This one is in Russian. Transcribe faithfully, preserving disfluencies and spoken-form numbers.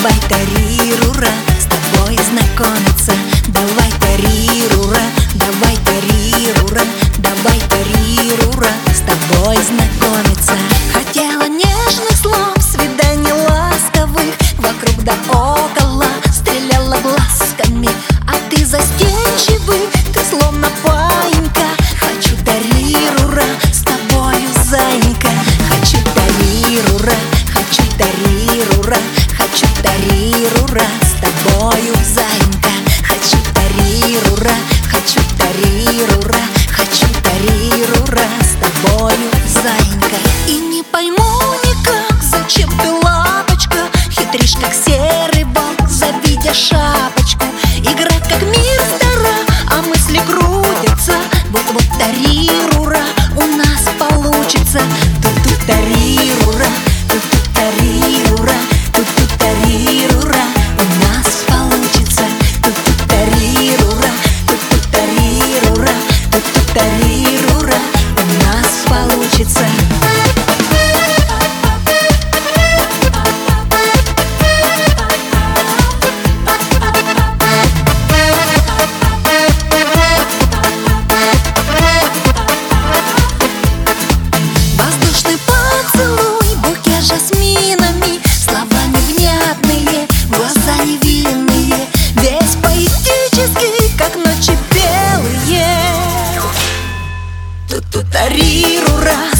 Давай тарирура, с тобой знакомиться. Давай тарирура, давай тарирура, давай тарирура, с тобой знакомиться. Хотела нежных слов, свиданий ласковых, вокруг да около стреляла глазками, а ты застенчивый, ты словно паинька. Хочу тарирура, с тобою зайка. Хочу тарирура, хочу тарирура, хочу тарирура, с тобою зайка. Хочу тарирура, хочу тарирура, хочу тарирура, с тобою зайка. И не пойму никак, зачем ты, лапочка, хитришь, как серый волк, завидя шапочку. Игра как мир стара, а мысли крутятся. Вот-вот тарирура у нас получится. Тут-тут тарирура, тут-тут тарирура, тут-тут тарирура у нас получится. Тут-тут тарирура, тут-тут тарирура, тут-тут тарирура у нас получится. Воздушный поцелуй, букет жасминами, слова невнятные, глаза невинные, весь поэтический, как ночи белые. Тут-тут тарирура,